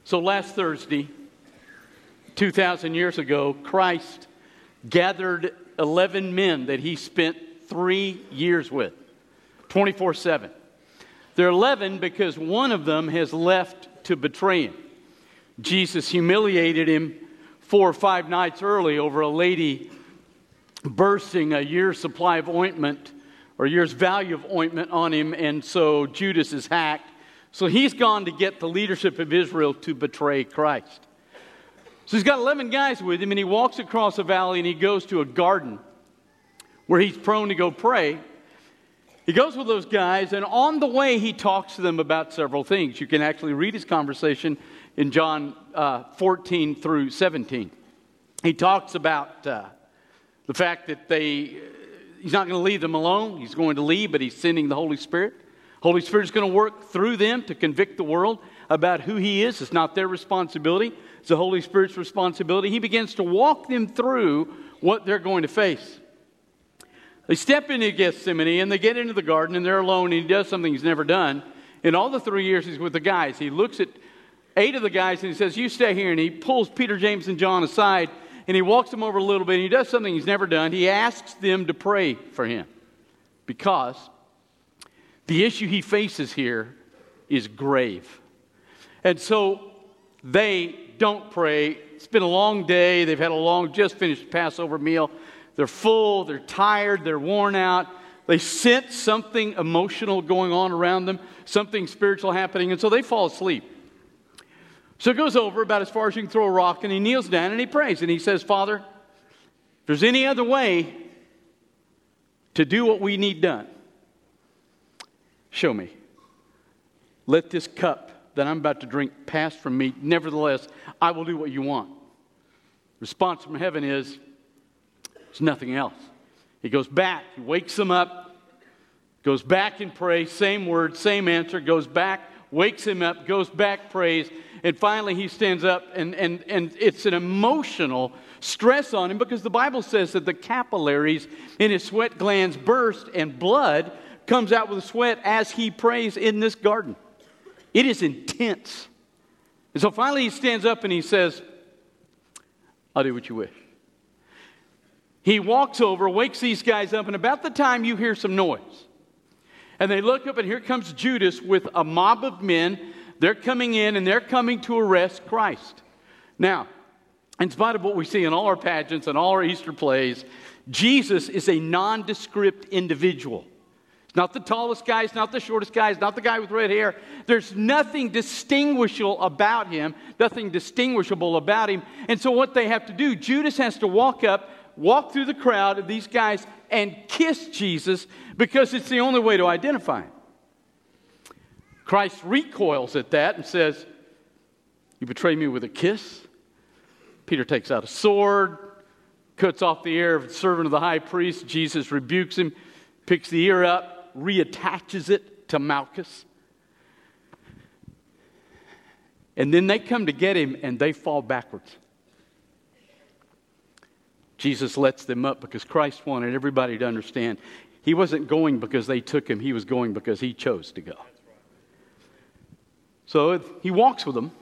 So last Thursday, 2,000 years ago, Christ gathered 11 men that he spent 3 years with, 24/7. They're 11 because one of them has left to betray him. Jesus humiliated him 4 or 5 nights early over a lady bursting a year's supply of ointment, or a year's value of ointment on him, and so Judas is hacked. So he's gone to get the leadership of Israel to betray Christ. So he's got 11 guys with him, and he walks across a valley, and he goes to a garden where he's prone to go pray. He goes with those guys, and on the way, he talks to them about several things. You can actually read his conversation in John 14 through 17. He talks about the fact that he's not going to leave them alone. He's going to leave, but he's sending the Holy Spirit. Holy Spirit is going to work through them to convict the world about who he is. It's not their responsibility. It's the Holy Spirit's responsibility. He begins to walk them through what they're going to face. They step into Gethsemane, and they get into the garden, and they're alone, and he does something he's never done. In all the 3 years he's with the guys, he looks at 8 of the guys, and he says, "You stay here." And he pulls Peter, James, and John aside, and he walks them over a little bit, and he does something he's never done. He asks them to pray for him, because the issue he faces here is grave. And so they don't pray. It's been a long day. They've had a long, just finished Passover meal. They're full, they're tired, they're worn out. They sense something emotional going on around them, something spiritual happening, and so they fall asleep. So it goes over about as far as you can throw a rock, and he kneels down and he prays. And he says, "Father, if there's any other way to do what we need done, show me. Let this cup that I'm about to drink pass from me. Nevertheless, I will do what you want." Response from heaven is, "There's nothing else." He goes back, he wakes them up, goes back and prays, same word, same answer, goes back, wakes him up, goes back, prays, and finally he stands up, and it's an emotional stress on him, because the Bible says that the capillaries in his sweat glands burst, and blood comes out with the sweat as he prays in this garden. It is intense. And so finally he stands up and he says, "I'll do what you wish." He walks over, wakes these guys up, and about the time you hear some noise, and they look up, and here comes Judas with a mob of men. They're coming in, and they're coming to arrest Christ. Now, in spite of what we see in all our pageants and all our Easter plays, Jesus is a nondescript individual. It's not the tallest guy, it's not the shortest guy, it's not the guy with red hair. There's nothing distinguishable about him, And so what they have to do, Judas has to walk through the crowd of these guys and kiss Jesus, because it's the only way to identify him. Christ recoils at that and says, "You betray me with a kiss?" Peter takes out a sword, cuts off the ear of the servant of the high priest. Jesus rebukes him, picks the ear up, reattaches it to Malchus. And then they come to get him, and they fall backwards. Jesus lets them up because Christ wanted everybody to understand he wasn't going because they took him. He was going because he chose to go. So he walks with them.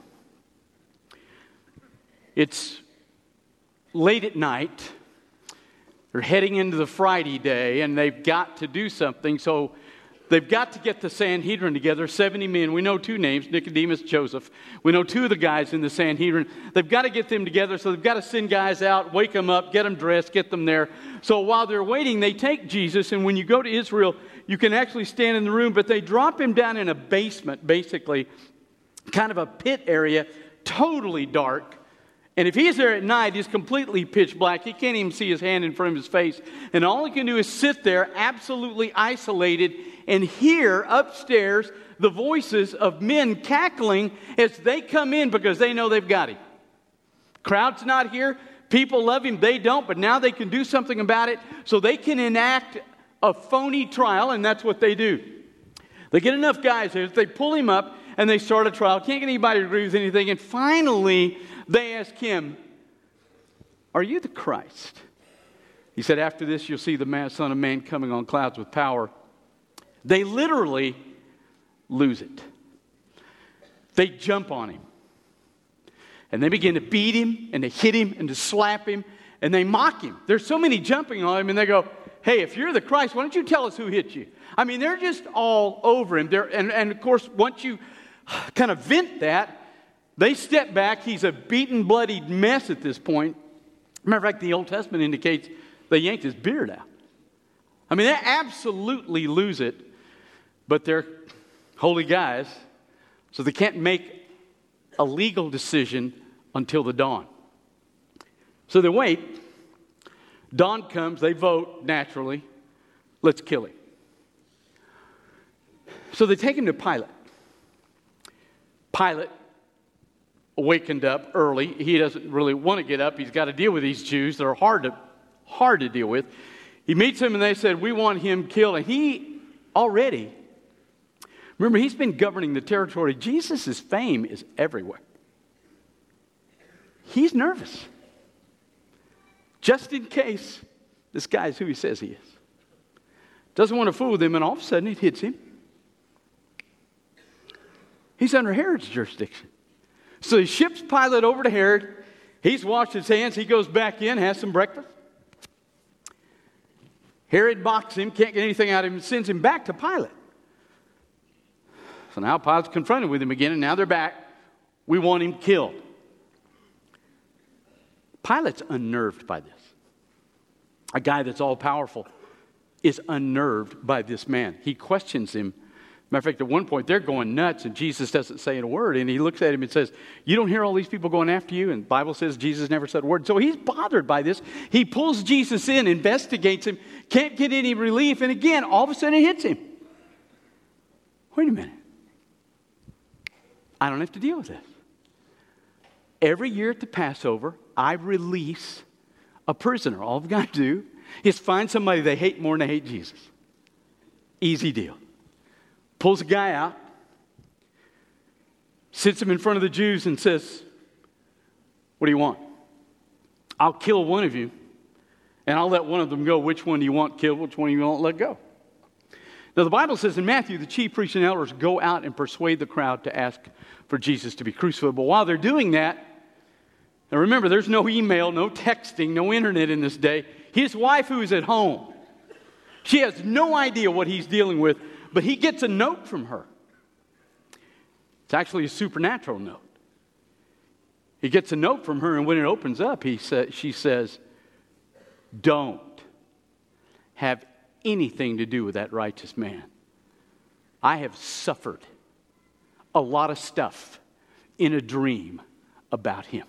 It's late at night. They're heading into the Friday day, and they've got to do something. So they've got to get the Sanhedrin together, 70 men. We know 2 names, Nicodemus, Joseph. We know 2 of the guys in the Sanhedrin. They've got to get them together, so they've got to send guys out, wake them up, get them dressed, get them there. So while they're waiting, they take Jesus, and when you go to Israel, you can actually stand in the room, but they drop him down in a basement, basically, kind of a pit area, totally dark. And if he's there at night, he's completely pitch black. He can't even see his hand in front of his face. And all he can do is sit there absolutely isolated and hear upstairs the voices of men cackling as they come in because they know they've got him. Crowd's not here. People love him. They don't. But now they can do something about it, so they can enact a phony trial, and that's what they do. They get enough guys there, they pull him up, and they start a trial. Can't get anybody to agree with anything. And finally, they ask him, "Are you the Christ?" He said, "After this, you'll see the Son of Man coming on clouds with power." They literally lose it. They jump on him. And they begin to beat him, and to hit him, and to slap him, and they mock him. There's so many jumping on him, and they go, hey, if you're the Christ, why don't you tell us who hit you? I mean, they're just all over him. And of course, once you kind of vent that, they step back. He's a beaten, bloodied mess at this point. Matter of fact, the Old Testament indicates they yanked his beard out. I mean, they absolutely lose it, but they're holy guys, so they can't make a legal decision until the dawn. So they wait. Dawn comes. They vote naturally. Let's kill him. So they take him to Pilate. Pilate awakened up early. He doesn't really want to get up. He's got to deal with these Jews. They're hard to deal with. He meets them and they said, we want him killed. And he already, remember, he's been governing the territory. Jesus' fame is everywhere. He's nervous. Just in case this guy is who he says he is. Doesn't want to fool with him, and all of a sudden it hits him. He's under Herod's jurisdiction. So he ships Pilate over to Herod. He's washed his hands. He goes back in, has some breakfast. Herod mocks him, can't get anything out of him, and sends him back to Pilate. So now Pilate's confronted with him again, and now they're back. We want him killed. Pilate's unnerved by this. A guy that's all-powerful is unnerved by this man. He questions him. Matter of fact, at one point, they're going nuts, and Jesus doesn't say a word. And he looks at him and says, you don't hear all these people going after you? And the Bible says Jesus never said a word. So he's bothered by this. He pulls Jesus in, investigates him, can't get any relief. And again, all of a sudden it hits him. Wait a minute. I don't have to deal with this. Every year at the Passover, I release a prisoner. All I've got to do is find somebody they hate more than they hate Jesus. Easy deal. Pulls a guy out, sits him in front of the Jews and says, what do you want? I'll kill one of you, and I'll let one of them go. Which one do you want killed? Which one do you want let go? Now, the Bible says in Matthew, the chief priests and elders go out and persuade the crowd to ask for Jesus to be crucified. But while they're doing that, now remember, there's no email, no texting, no internet in this day. His wife, who is at home, she has no idea what he's dealing with, but he gets a note from her. It's actually a supernatural note. He gets a note from her, and when it opens up, she says, don't have anything to do with that righteous man. I have suffered a lot of stuff in a dream about him.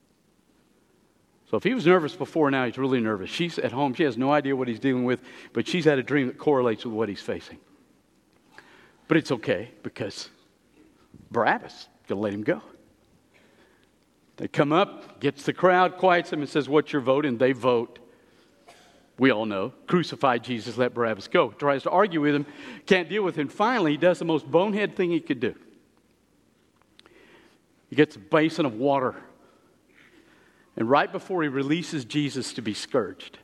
So if he was nervous before, now he's really nervous. She's at home. She has no idea what he's dealing with, but she's had a dream that correlates with what he's facing. But it's okay, because Barabbas is going to let him go. They come up, gets the crowd, quiets them, and says, what's your vote? And they vote, we all know, crucify Jesus, let Barabbas go. Tries to argue with him, can't deal with him. Finally, he does the most bonehead thing he could do. He gets a basin of water. And right before he releases Jesus to be scourged,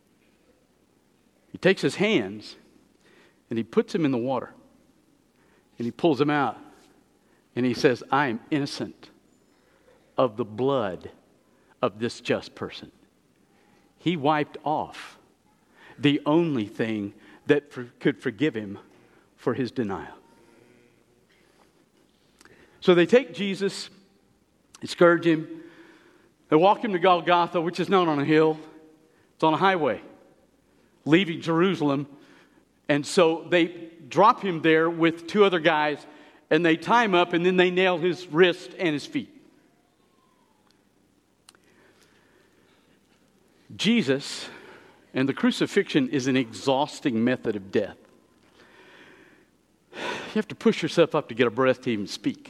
he takes his hands and he puts them in the water. And he pulls them out. And he says, I am innocent of the blood of this just person. He wiped off the only thing that could forgive him for his denial. So they take Jesus, they scourge him, they walk him to Golgotha, which is not on a hill, it's on a highway, leaving Jerusalem. And so they drop him there with two other guys, and they tie him up, and then they nail his wrist and his feet. Jesus and the crucifixion is an exhausting method of death. You have to push yourself up to get a breath to even speak.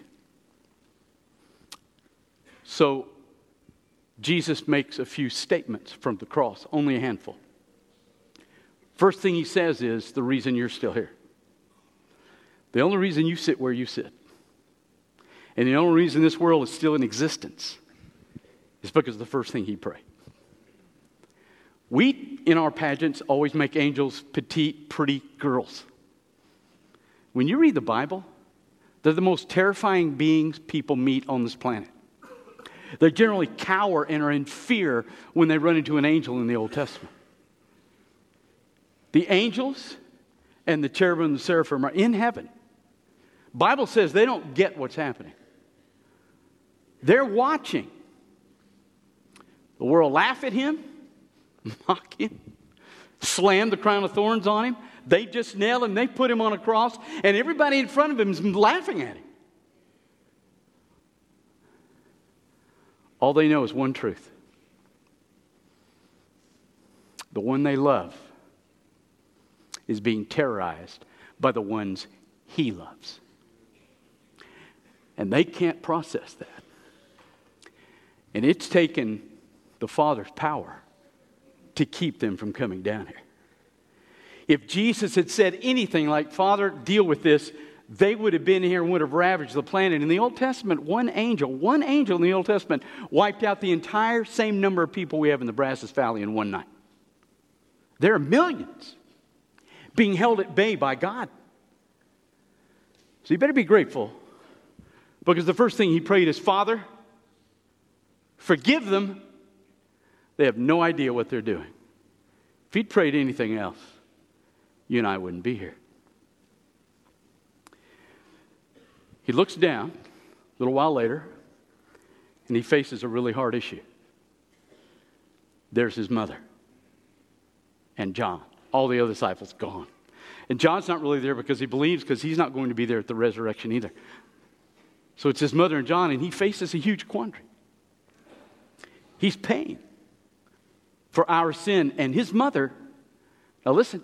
So Jesus makes a few statements from the cross, only a handful. First thing he says is the reason you're still here. The only reason you sit where you sit, and the only reason this world is still in existence, is because of the first thing he prayed. We, in our pageants, always make angels petite, pretty girls. When you read the Bible, they're the most terrifying beings people meet on this planet. They generally cower and are in fear when they run into an angel in the Old Testament. The angels and the cherubim and the seraphim are in heaven. Bible says they don't get what's happening. They're watching. The world laugh at him, mock him, slam the crown of thorns on him. They just nail him. They put him on a cross. And everybody in front of him is laughing at him. All they know is one truth. The one they love is being terrorized by the ones he loves. And they can't process that. And it's taken the Father's power to keep them from coming down here. If Jesus had said anything like, Father, deal with this, they would have been here and would have ravaged the planet. In the Old Testament, one angel in the Old Testament wiped out the entire same number of people we have in the Brazos Valley in one night. There are millions being held at bay by God. So you better be grateful, because the first thing he prayed is, Father, forgive them. They have no idea what they're doing. If he'd prayed anything else, you and I wouldn't be here. He looks down a little while later, and he faces a really hard issue. There's his mother and John. All the other disciples gone. And John's not really there because he believes, because he's not going to be there at the resurrection either. So it's his mother and John, and he faces a huge quandary. He's paying for our sin. And his mother, now listen,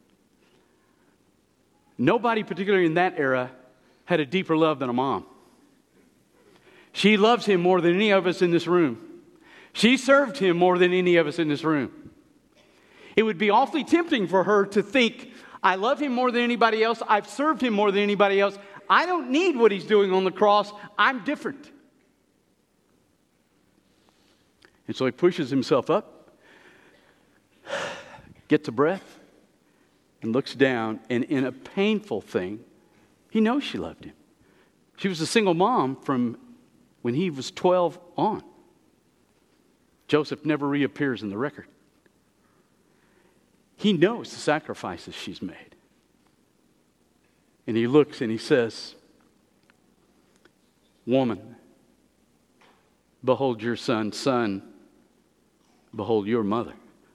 nobody particularly in that era had a deeper love than a mom. She loves him more than any of us in this room. She served him more than any of us in this room. It would be awfully tempting for her to think, I love him more than anybody else. I've served him more than anybody else. I don't need what he's doing on the cross. I'm different. And so he pushes himself up, gets a breath, and looks down. And in a painful thing, he knows she loved him. She was a single mom from when he was 12 on. Joseph never reappears in the record. He knows the sacrifices she's made. And he looks and he says, Woman, behold your son. Son, behold your mother.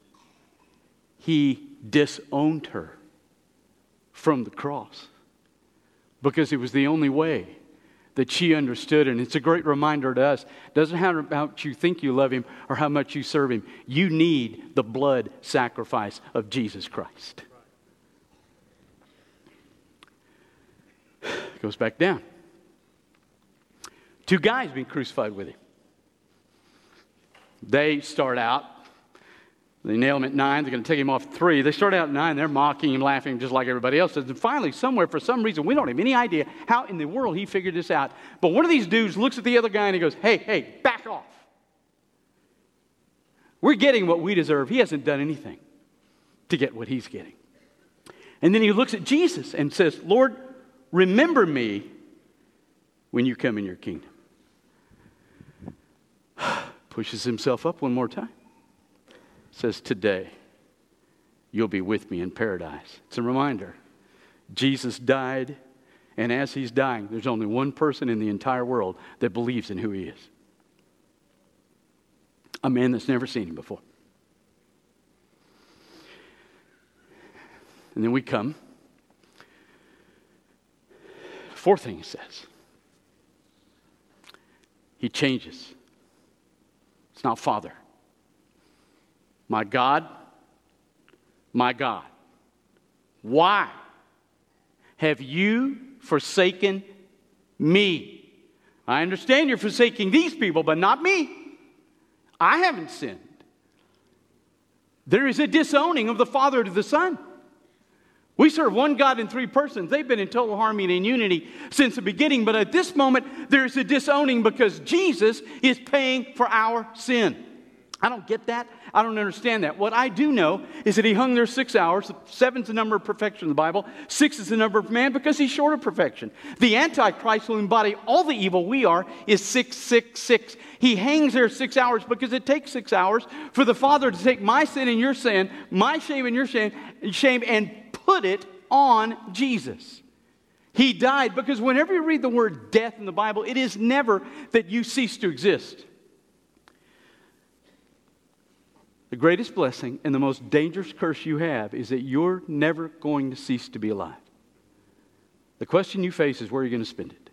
He disowned her from the cross because it was the only way that she understood. And it's a great reminder to us. It doesn't matter how much you think you love him or how much you serve him. You need the blood sacrifice of Jesus Christ. Goes back down. Two guys being crucified with him. They start out. They nail him at 9. They're going to take him off at 3. They start out at 9. They're mocking him, laughing just like everybody else does. And finally, somewhere, for some reason, we don't have any idea how in the world he figured this out. But one of these dudes looks at the other guy and he goes, Hey, back off. We're getting what we deserve. He hasn't done anything to get what he's getting. And then he looks at Jesus and says, Lord, remember me when you come in your kingdom. Pushes himself up one more time. Says, today, you'll be with me in paradise. It's a reminder. Jesus died, and as he's dying, there's only one person in the entire world that believes in who he is. A man that's never seen him before. And then we come. Fourth thing he says. He changes. It's not Father. My God, why have you forsaken me? I understand you're forsaking these people, but not me. I haven't sinned. There is a disowning of the Father to the Son. We serve one God in three persons. They've been in total harmony and unity since the beginning, but at this moment, there's a disowning because Jesus is paying for our sin. I don't get that. I don't understand that. What I do know is that he hung there 6 hours. 7's the number of perfection in the Bible. 6 is the number of man because he's short of perfection. The Antichrist will embody all the evil we are is 666. He hangs there 6 hours because it takes 6 hours for the Father to take my sin and your sin, my shame and your shame, and put it on Jesus. He died because whenever you read the word death in the Bible, it is never that you cease to exist. The greatest blessing and the most dangerous curse you have is that you're never going to cease to be alive. The question you face is where you're going to spend it.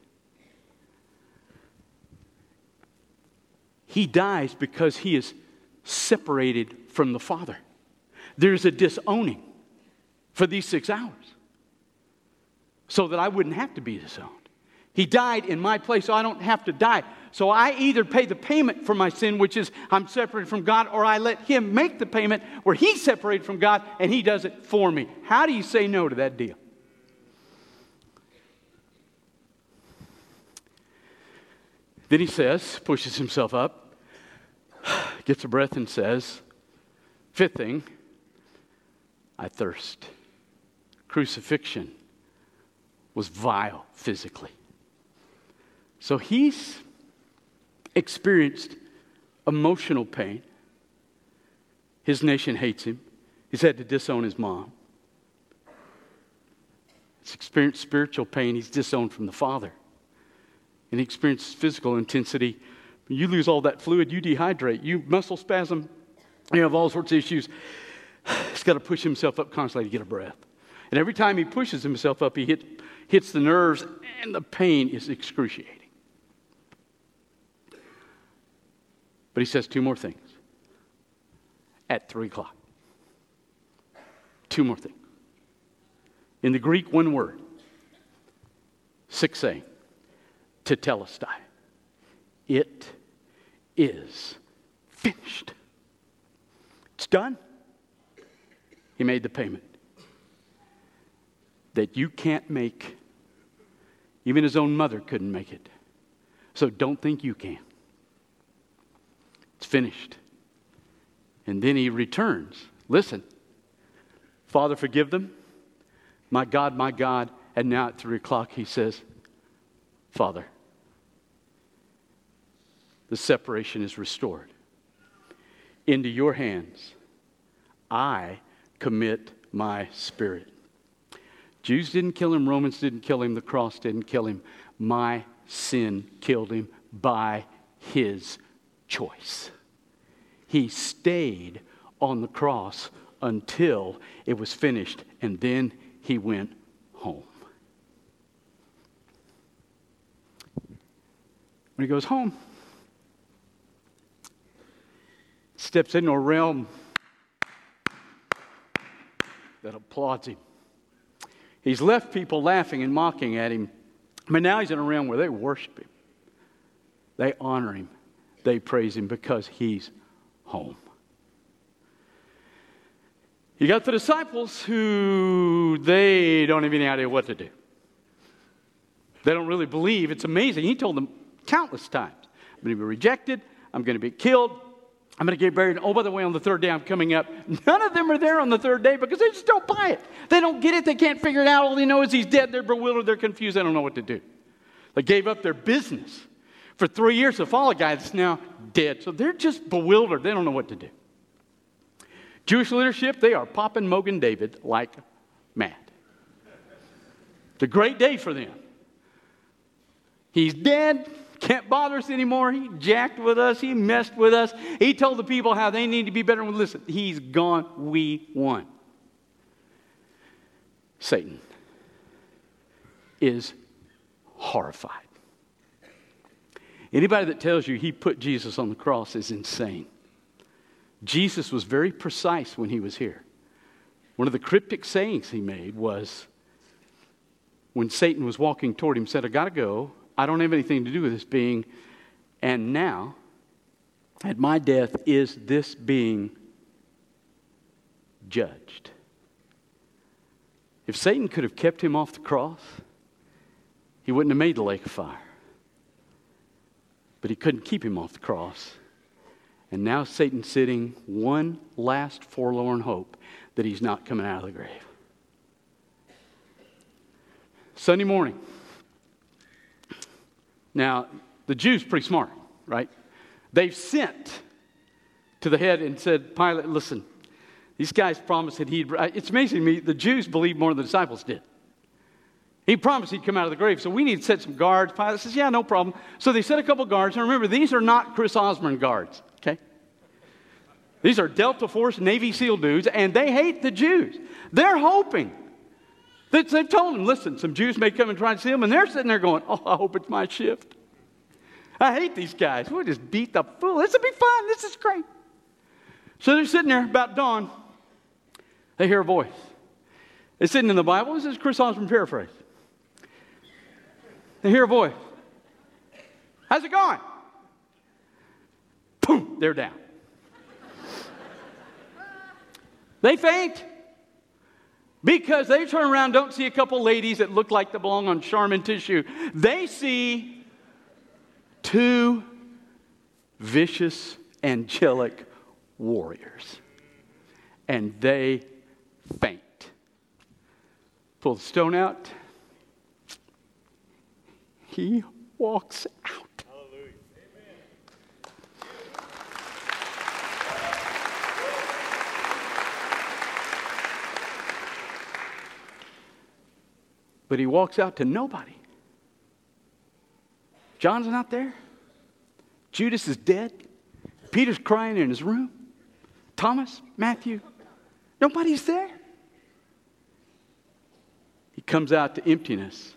He dies because he is separated from the Father. There's a disowning for these 6 hours so that I wouldn't have to be disowned. He died in my place so I don't have to die. So I either pay the payment for my sin, which is I'm separated from God, or I let him make the payment where he's separated from God and he does it for me. How do you say no to that deal? Then he says, pushes himself up, gets a breath and says, fifth thing, I thirst. Crucifixion was vile physically. So he's experienced emotional pain. His nation hates him. He's had to disown his mom. He's experienced spiritual pain. He's disowned from the Father. And he experienced physical intensity. You lose all that fluid, you dehydrate, you muscle spasm, you have all sorts of issues. He's got to push himself up constantly to get a breath. And every time he pushes himself up, he hits the nerves, and the pain is excruciating. But he says 2 more things at 3 o'clock. 2 more things. In the Greek, 1 word. 6 saying, tetelestai. It is finished. It's done. He made the payment that you can't make. Even his own mother couldn't make it. So don't think you can. It's finished. And then he returns. Listen. Father, forgive them. My God, my God. And now at 3 o'clock he says, Father, the separation is restored. Into your hands I commit my spirit. Jews didn't kill him. Romans didn't kill him. The cross didn't kill him. My sin killed him by his choice. He stayed on the cross until it was finished, and then he went home. When he goes home, steps into a realm that applauds him. He's left people laughing and mocking at him, but now he's in a realm where they worship him. They honor him. They praise him because he's home. You got the disciples who they don't have any idea what to do. They don't really believe. It's amazing. He told them countless times, I'm going to be rejected. I'm going to be killed. I'm going to get buried. Oh, by the way, on the 3rd day I'm coming up. None of them are there on the 3rd day because they just don't buy it. They don't get it. They can't figure it out. All they know is he's dead. They're bewildered. They're confused. They don't know what to do. They gave up their business for 3 years to follow a guy that's now dead. So they're just bewildered. They don't know what to do. Jewish leadership, they are popping Mogan David like mad. It's a great day for them. He's dead. Can't bother us anymore. He jacked with us. He messed with us. He told the people how they need to be better. Listen, he's gone. We won. Satan is horrified. Anybody that tells you he put Jesus on the cross is insane. Jesus was very precise when he was here. One of the cryptic sayings he made was, when Satan was walking toward him, said, I got to go. I don't have anything to do with this being. And now, at my death, is this being judged. If Satan could have kept him off the cross, he wouldn't have made the lake of fire. But he couldn't keep him off the cross. And now Satan's sitting one last forlorn hope that he's not coming out of the grave. Sunday morning. Now, the Jews are pretty smart, right? They've sent to the head and said, Pilate, listen, these guys promised that he'd... It's amazing to me, the Jews believed more than the disciples did. He promised he'd come out of the grave, so we need to set some guards. Pilate says, yeah, no problem. So they set a couple guards. And remember, these are not Chris Osborne guards, okay? These are Delta Force Navy SEAL dudes, and they hate the Jews. They're hoping that they've told them, listen, some Jews may come and try to see them, and they're sitting there going, oh, I hope it's my shift. I hate these guys. We'll just beat the fool. This will be fun. This is great. So they're sitting there about dawn. They hear a voice. It's sitting in the Bible. This is Chris Osborne paraphrase. They hear a voice. How's it going? Boom, they're down. They faint because they turn around, don't see a couple ladies that look like they belong on Charmin tissue. They see two vicious, angelic warriors. And they faint. Pull the stone out. He walks out. Hallelujah. Amen. But he walks out to nobody. John's not there. Judas is dead. Peter's crying in his room. Thomas, Matthew, nobody's there. He comes out to emptiness.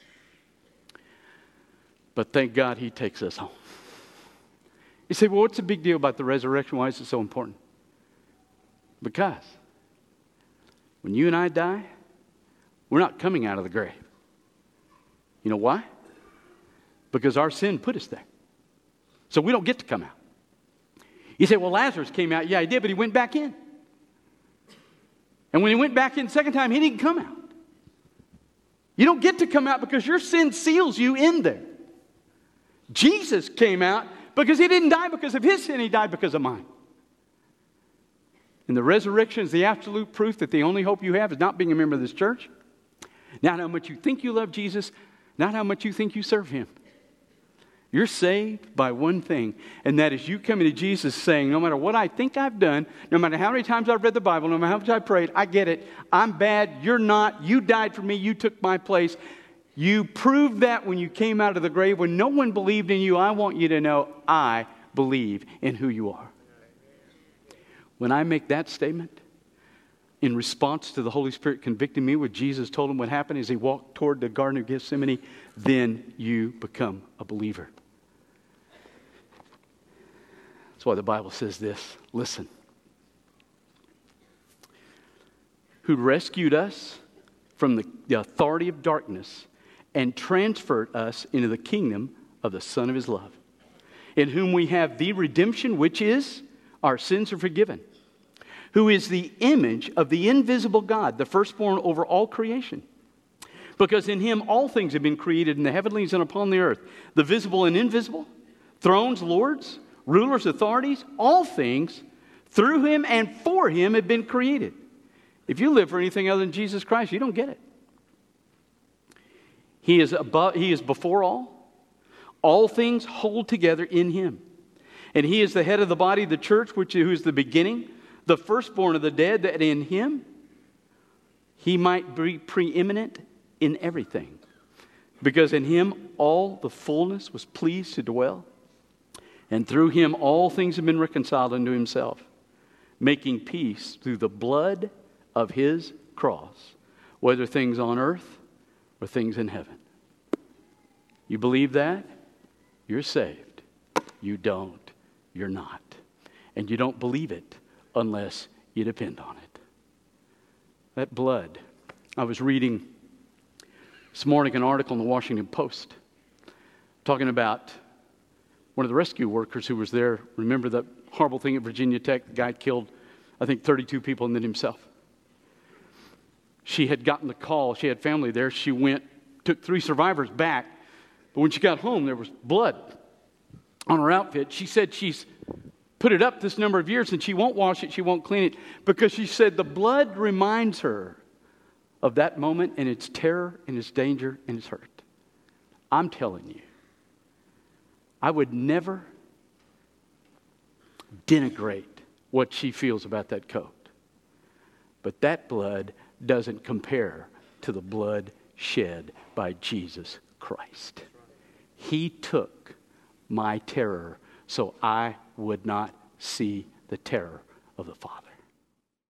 But thank God he takes us home. You say, well, what's the big deal about the resurrection? Why is it so important? Because when you and I die, we're not coming out of the grave. You know why? Because our sin put us there. So we don't get to come out. You say, well, Lazarus came out. Yeah, he did, but he went back in. And when he went back in the second time, he didn't come out. You don't get to come out because your sin seals you in there. Jesus came out because he didn't die because of his sin. He died because of mine. And the resurrection is the absolute proof that the only hope you have is not being a member of this church. Not how much you think you love Jesus. Not how much you think you serve him. You're saved by one thing, and that is you coming to Jesus saying, no matter what I think I've done, no matter how many times I've read the Bible, no matter how much I prayed, I get it. I'm bad. You're not. You died for me. You took my place. You proved that when you came out of the grave. When no one believed in you, I want you to know I believe in who you are. When I make that statement, in response to the Holy Spirit convicting me, what Jesus told him what happened as he walked toward the Garden of Gethsemane, then you become a believer. That's why the Bible says this. Listen. Who rescued us from the authority of darkness and transferred us into the kingdom of the Son of his love, in whom we have the redemption, which is our sins are forgiven, who is the image of the invisible God, the firstborn over all creation. Because in him all things have been created in the heavenlies and upon the earth, the visible and invisible, thrones, lords, rulers, authorities, all things through him and for him have been created. If you live for anything other than Jesus Christ, you don't get it. He is above, he is before all. All things hold together in him. And he is the head of the body of the church, who is the beginning, the firstborn of the dead, that in him he might be preeminent in everything. Because in him all the fullness was pleased to dwell. And through him all things have been reconciled unto himself, making peace through the blood of his cross, whether things on earth or things in heaven. You believe that? You're saved. You don't. You're not. And you don't believe it unless you depend on it. That blood. I was reading this morning an article in the Washington Post talking about one of the rescue workers who was there. Remember that horrible thing at Virginia Tech? The guy killed, I think, 32 people and then himself. She had gotten the call. She had family there. She went, took 3 survivors back. But when she got home, there was blood on her outfit. She said she's put it up this number of years and she won't wash it, she won't clean it, because she said the blood reminds her of that moment and its terror and its danger and its hurt. I'm telling you, I would never denigrate what she feels about that coat. But that blood doesn't compare to the blood shed by Jesus Christ. He took my terror so I would not see the terror of the Father.